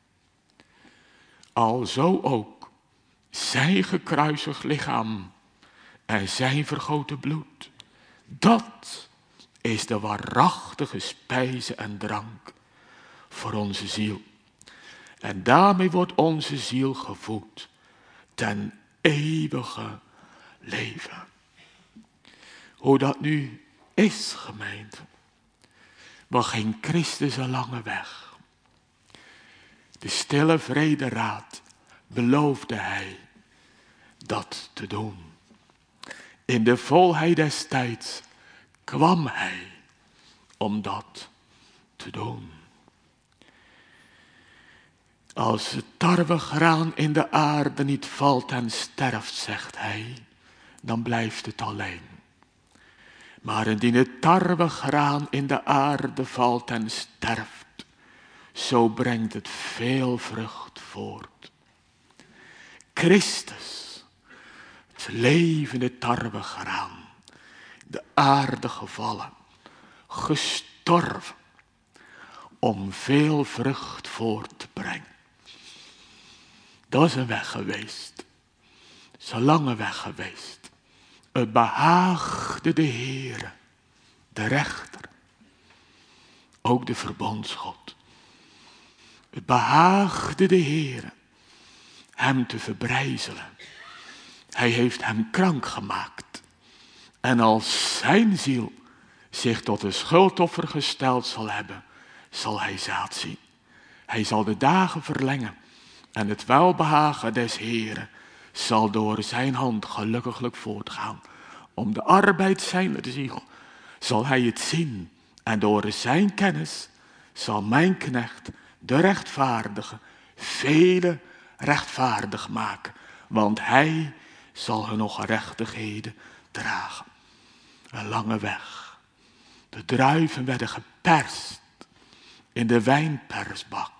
Alzo ook zijn gekruisigd lichaam en zijn vergoten bloed. Dat is de waarachtige spijze en drank voor onze ziel. En daarmee wordt onze ziel gevoed ten eeuwige leven. Hoe dat nu is, gemeente. Maar ging Christus een lange weg. De stille vrederaad beloofde hij dat te doen. In de volheid des tijds kwam hij om dat te doen. Als het tarwegraan in de aarde niet valt en sterft, zegt hij, dan blijft het alleen. Maar indien het tarwegraan in de aarde valt en sterft, zo brengt het veel vrucht voort. Christus, het levende tarwegraan, de aarde gevallen, gestorven, om veel vrucht voort te brengen. Dat is een weg geweest. Dat is een lange weg geweest. Het behaagde de Heere, de rechter, ook de verbondsgod. Het behaagde de Heere hem te verbrijzelen. Hij heeft hem krank gemaakt. En als zijn ziel zich tot een schuldoffer gesteld zal hebben, zal hij zaad zien. Hij zal de dagen verlengen en het welbehagen des Heeren zal door zijn hand gelukkiglijk voortgaan. Om de arbeid zijner ziel zal hij het zien en door zijn kennis zal mijn knecht, de rechtvaardige, vele rechtvaardig maken. Want hij zal hun nog gerechtigheden dragen. Een lange weg. De druiven werden geperst in de wijnpersbak.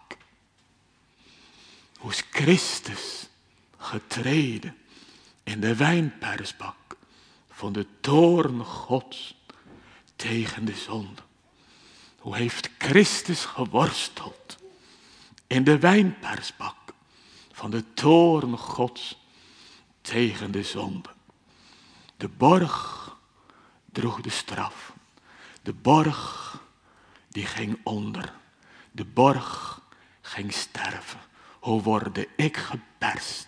Hoe is Christus getreden in de wijnpersbak van de toorn Gods tegen de zonde. Hoe heeft Christus geworsteld in de wijnpersbak van de toorn Gods tegen de zonde. De borg droeg de straf. De borg die ging onder. De borg ging sterven. Hoe worde ik geperst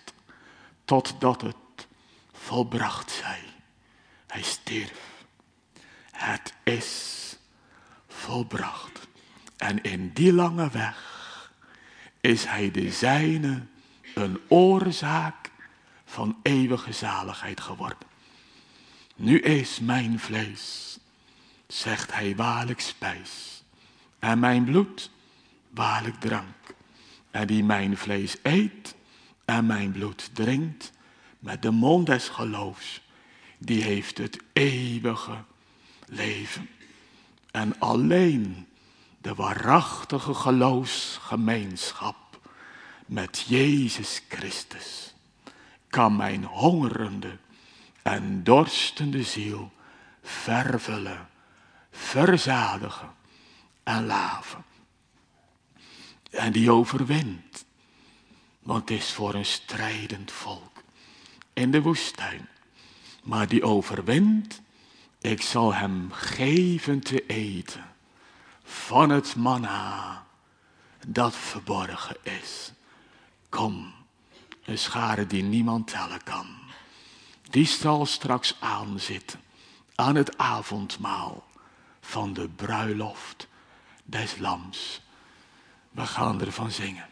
totdat het volbracht zij. Hij stierf. Het is volbracht. En in die lange weg is hij de zijne een oorzaak van eeuwige zaligheid geworden. Nu is mijn vlees, zegt hij, waarlijk spijs, en mijn bloed waarlijk drank. En die mijn vlees eet en mijn bloed drinkt, met de mond des geloofs, die heeft het eeuwige leven. En alleen de waarachtige geloofsgemeenschap met Jezus Christus kan mijn hongerende en dorstende ziel vervullen, verzadigen en laven. En die overwint, want het is voor een strijdend volk in de woestijn. Maar die overwint, ik zal hem geven te eten van het manna dat verborgen is. Kom, een schare die niemand tellen kan. Die zal straks aanzitten aan het avondmaal van de bruiloft des lams. We gaan ervan zingen.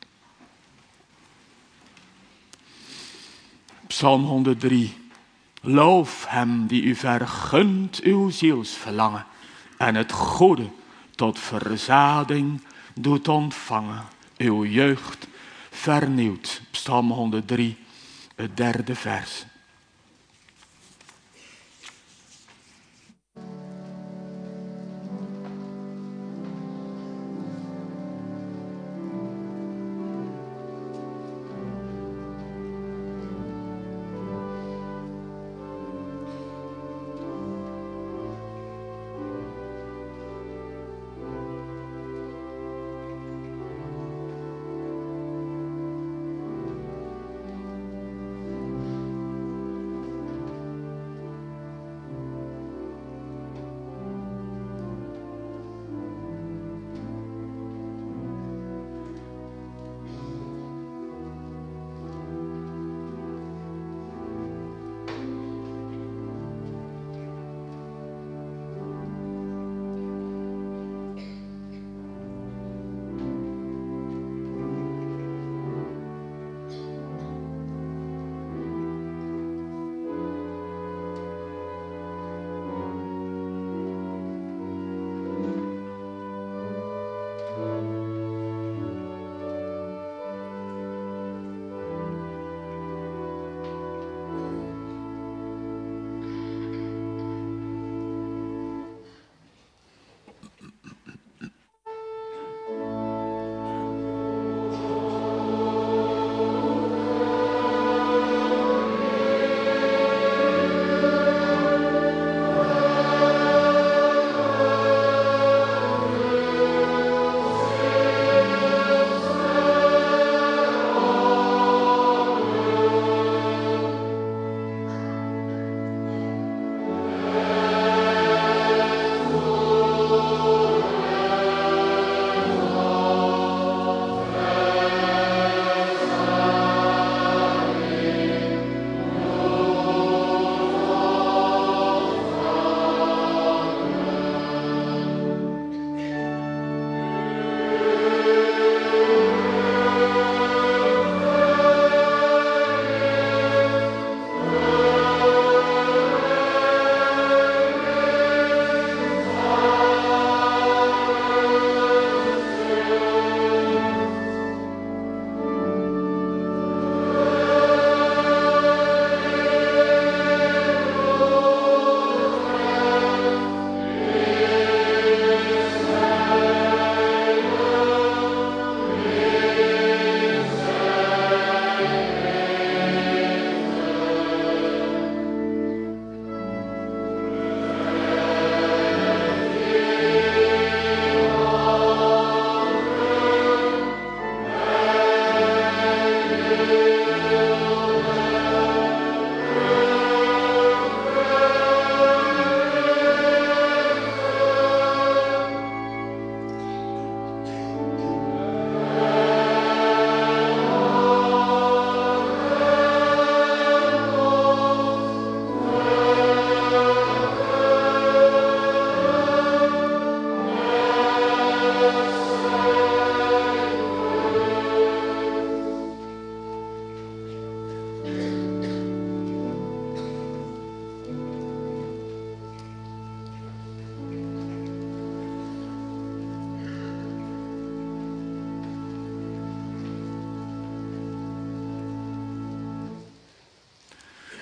Psalm 103. Loof hem die u vergunt uw zielsverlangen en het goede tot verzading doet ontvangen. Uw jeugd vernieuwt. Psalm 103, het 3e vers.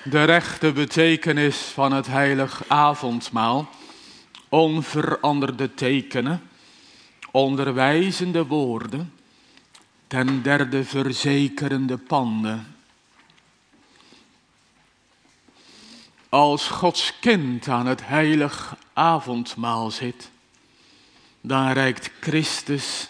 De rechte betekenis van het heilig avondmaal, onveranderde tekenen, onderwijzende woorden, ten derde verzekerende panden. Als Gods kind aan het heilig avondmaal zit, dan reikt Christus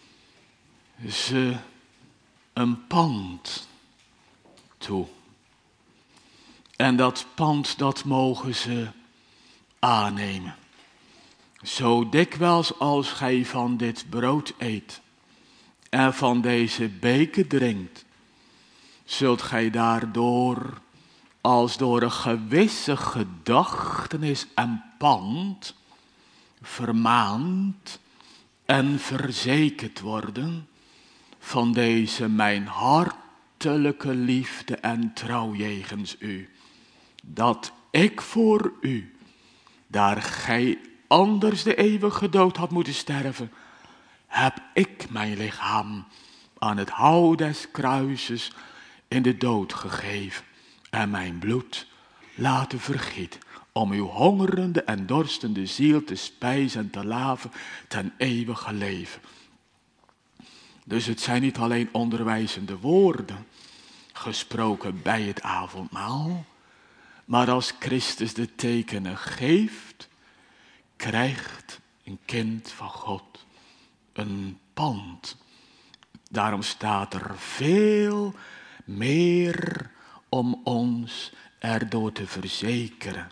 ze een pand toe. En dat pand, dat mogen ze aannemen. Zo dikwijls als gij van dit brood eet en van deze beker drinkt, zult gij daardoor als door een gewisse gedachtenis en pand vermaand en verzekerd worden van deze mijn hartelijke liefde en trouw jegens u. Dat ik voor u, daar gij anders de eeuwige dood had moeten sterven, heb ik mijn lichaam aan het hout des kruises in de dood gegeven en mijn bloed laten vergieten, om uw hongerende en dorstende ziel te spijzen en te laven ten eeuwige leven. Dus het zijn niet alleen onderwijzende woorden, gesproken bij het avondmaal, maar als Christus de tekenen geeft, krijgt een kind van God een pand. Daarom staat er veel meer om ons erdoor te verzekeren.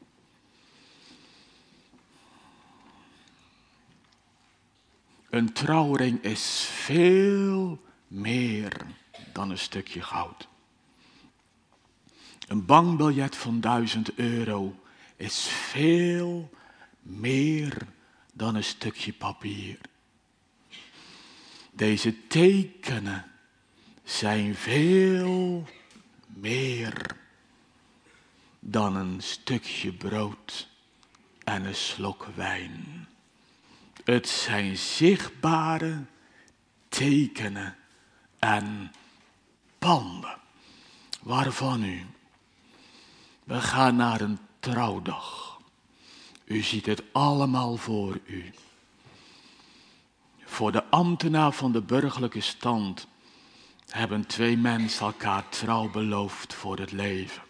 Een trouwring is veel meer dan een stukje goud. Een bankbiljet van €1000 is veel meer dan een stukje papier. Deze tekenen zijn veel meer dan een stukje brood en een slok wijn. Het zijn zichtbare tekenen en panden. Waarvan u? We gaan naar een trouwdag. U ziet het allemaal voor u. Voor de ambtenaar van de burgerlijke stand hebben 2 mensen elkaar trouw beloofd voor het leven.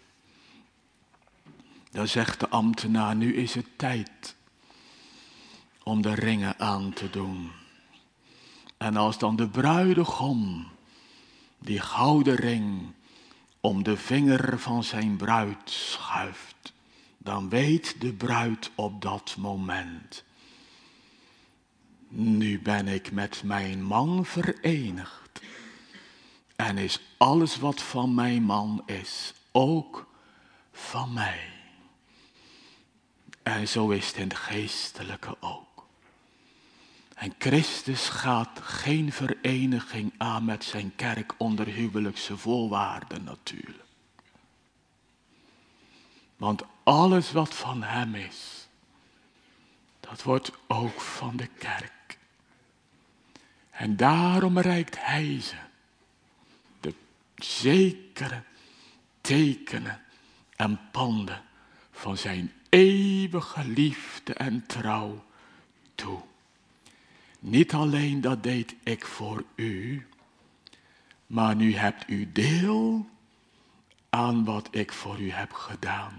Dan zegt de ambtenaar, nu is het tijd om de ringen aan te doen. En als dan de bruidegom die gouden ring om de vinger van zijn bruid schuift, dan weet de bruid op dat moment: nu ben ik met mijn man verenigd. En is alles wat van mijn man is, ook van mij. En zo is het in het geestelijke ook. En Christus gaat geen vereniging aan met zijn kerk onder huwelijkse voorwaarden natuurlijk. Want alles wat van hem is, dat wordt ook van de kerk. En daarom reikt hij ze de zekere tekenen en panden van zijn eeuwige liefde en trouw toe. Niet alleen dat deed ik voor u, maar nu hebt u deel aan wat ik voor u heb gedaan.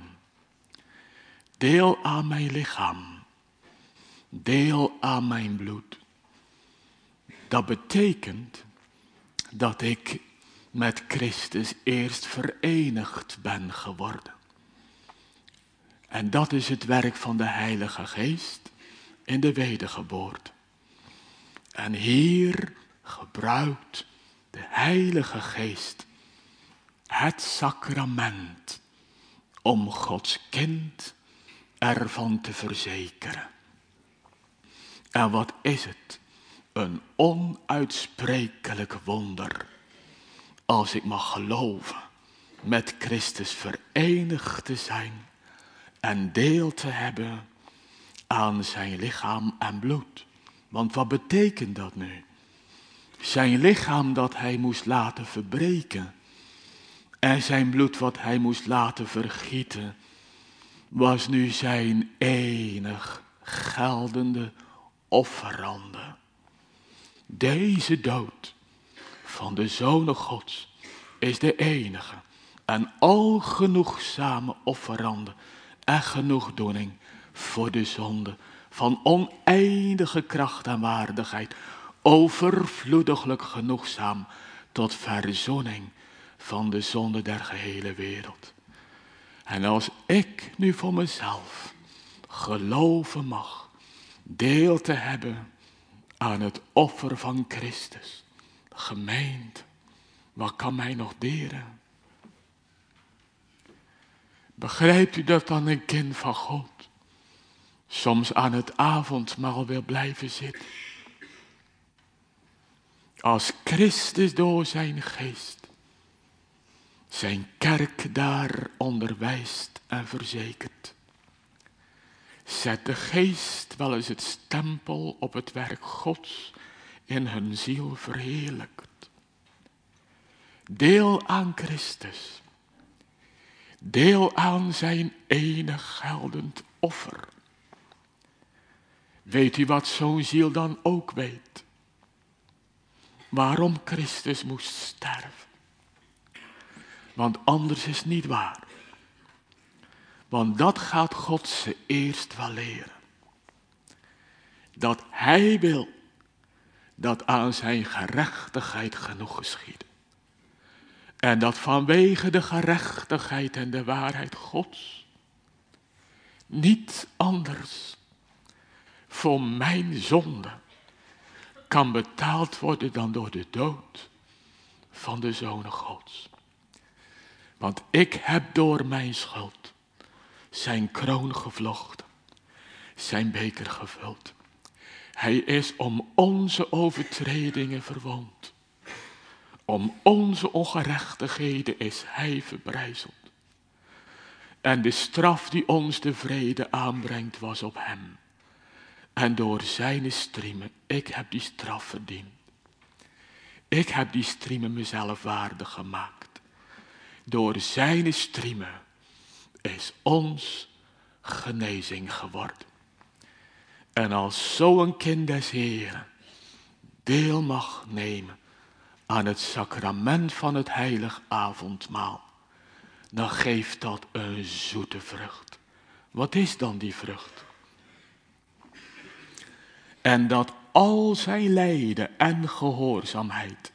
Deel aan mijn lichaam. Deel aan mijn bloed. Dat betekent dat ik met Christus eerst verenigd ben geworden. En dat is het werk van de Heilige Geest in de wedergeboorte. En hier gebruikt de Heilige Geest het sacrament om Gods kind ervan te verzekeren. En wat is het? Een onuitsprekelijk wonder. Als ik mag geloven met Christus verenigd te zijn en deel te hebben aan zijn lichaam en bloed. Want wat betekent dat nu? Zijn lichaam dat hij moest laten verbreken En zijn bloed wat hij moest laten vergieten, was nu zijn enig geldende offerande. Deze dood van de Zonen Gods is de enige en algenoegzame offerande en genoegdoening voor de zonde, van oneindige kracht en waardigheid, overvloediglijk genoegzaam tot verzoening van de zonde der gehele wereld. En als ik nu voor mezelf geloven mag deel te hebben aan het offer van Christus, gemeente, wat kan mij nog deren? Begrijpt u dat dan een kind van God soms aan het avondmaal wil blijven zitten? Als Christus door zijn geest zijn kerk daar onderwijst en verzekert, zet de geest wel eens het stempel op het werk Gods in hun ziel verheerlijkt. Deel aan Christus. Deel aan zijn enig geldend offer. Weet u wat zo'n ziel dan ook weet? Waarom Christus moest sterven. Want anders is het niet waar. Want dat gaat God ze eerst wel leren. Dat hij wil dat aan zijn gerechtigheid genoeg geschiede. En dat vanwege de gerechtigheid en de waarheid Gods niet anders voor mijn zonde kan betaald worden dan door de dood van de Zonen Gods. Want ik heb door mijn schuld zijn kroon gevlochten, zijn beker gevuld. Hij is om onze overtredingen verwond. Om onze ongerechtigheden is hij verbrijzeld. En de straf die ons de vrede aanbrengt was op hem. En door zijn striemen, ik heb die straf verdiend. Ik heb die striemen mezelf waardig gemaakt. Door zijn striemen is ons genezing geworden. En als zo'n kind des Heeren deel mag nemen aan het sacrament van het heilig avondmaal, dan geeft dat een zoete vrucht. Wat is dan die vrucht? En dat al zijn lijden en gehoorzaamheid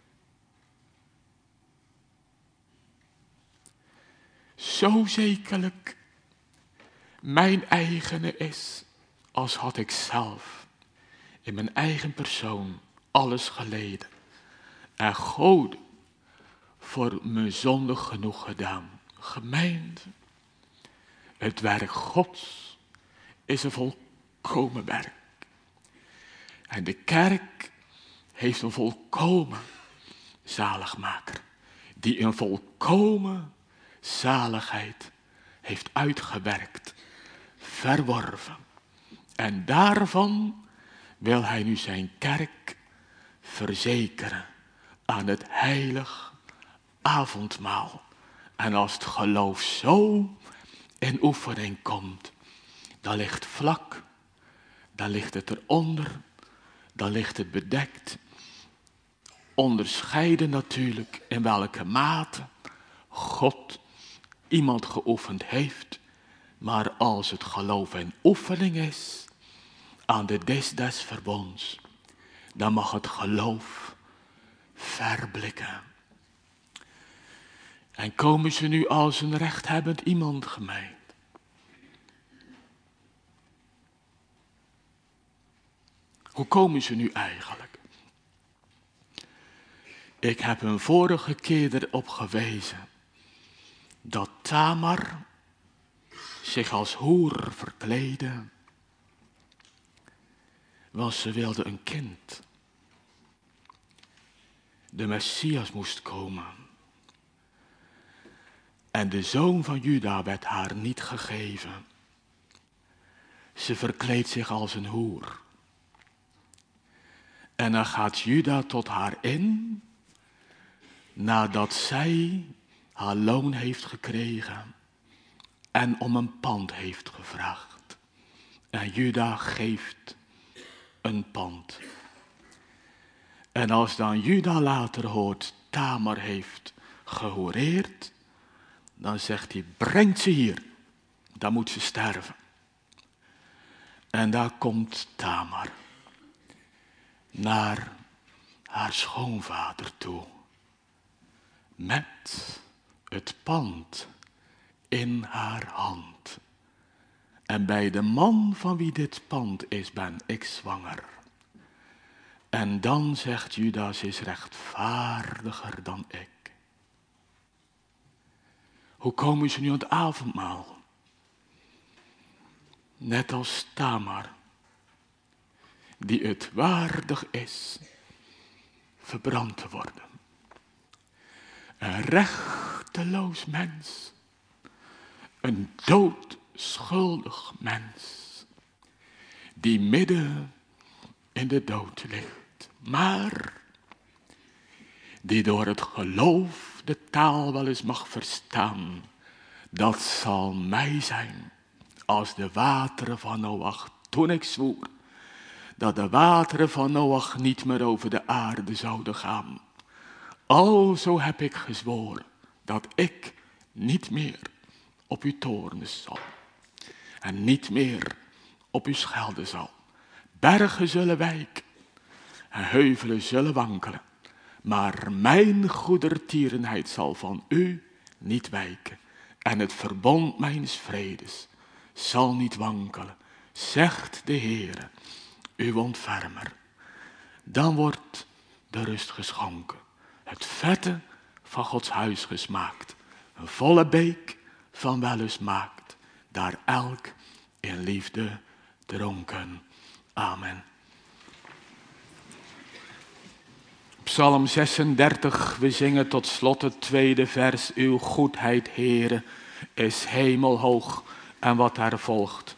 zo zekerlijk mijn eigene is, als had ik zelf in mijn eigen persoon alles geleden en God voor mijn zonde genoeg gedaan. Gemeente, het werk Gods is een volkomen werk. En de kerk heeft een volkomen zaligmaker, die een volkomen zaligheid heeft uitgewerkt, verworven. En daarvan wil hij nu zijn kerk verzekeren aan het heilig avondmaal. En als het geloof zo in oefening komt, dan ligt vlak, dan ligt het eronder, dan ligt het bedekt. Onderscheiden natuurlijk in welke mate God iemand geoefend heeft. Maar als het geloof in oefening is, aan de dis des verbonds, dan mag het geloof verblikken. En komen ze nu als een rechthebbend iemand gemeend? Hoe komen ze nu eigenlijk? Ik heb een vorige keer erop gewezen dat Tamar zich als hoer verkleedde, want ze wilde een kind. De Messias moest komen. En de zoon van Juda werd haar niet gegeven. Ze verkleedt zich als een hoer. En dan gaat Juda tot haar in, nadat zij haar loon heeft gekregen en om een pand heeft gevraagd. En Juda geeft een pand. En als dan Juda later hoort, Tamar heeft gehoreerd, dan zegt hij, breng ze hier, dan moet ze sterven. En daar komt Tamar naar haar schoonvader toe, met het pand in haar hand. En bij de man van wie dit pand is, ben ik zwanger. En dan zegt Juda, ze is rechtvaardiger dan ik. Hoe komen ze nu aan het avondmaal? Net als Tamar, die het waardig is verbrand te worden. Een rechteloos mens, een doodschuldig mens, die midden in de dood ligt, maar die door het geloof de taal wel eens mag verstaan. Dat zal mij zijn als de wateren van Noach, toen ik zwoer dat de wateren van Noach niet meer over de aarde zouden gaan. Alzo heb ik gezworen dat ik niet meer op u toornen zal en niet meer op u schelden zal. Bergen zullen wijken en heuvelen zullen wankelen, maar mijn goedertierenheid zal van u niet wijken en het verbond mijns vredes zal niet wankelen, zegt de Heere, uw ontfermer. Dan wordt de rust geschonken, het vette van Gods huis gesmaakt, een volle beek van wellust maakt, daar elk in liefde dronken. Amen. Psalm 36, we zingen tot slot het tweede vers. Uw goedheid, Heere, is hemelhoog, en wat daar volgt.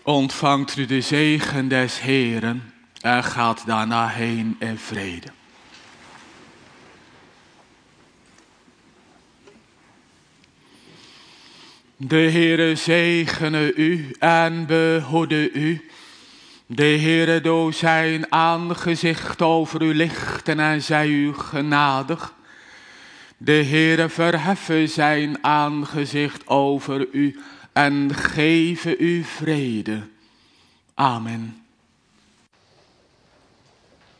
Ontvangt u de zegen des Heeren en gaat daarna heen in vrede. De Heere zegene u en behoede u. De Heere doe zijn aangezicht over u lichten en zij u genadig. De Heere verheffen zijn aangezicht over u en geven u vrede. Amen.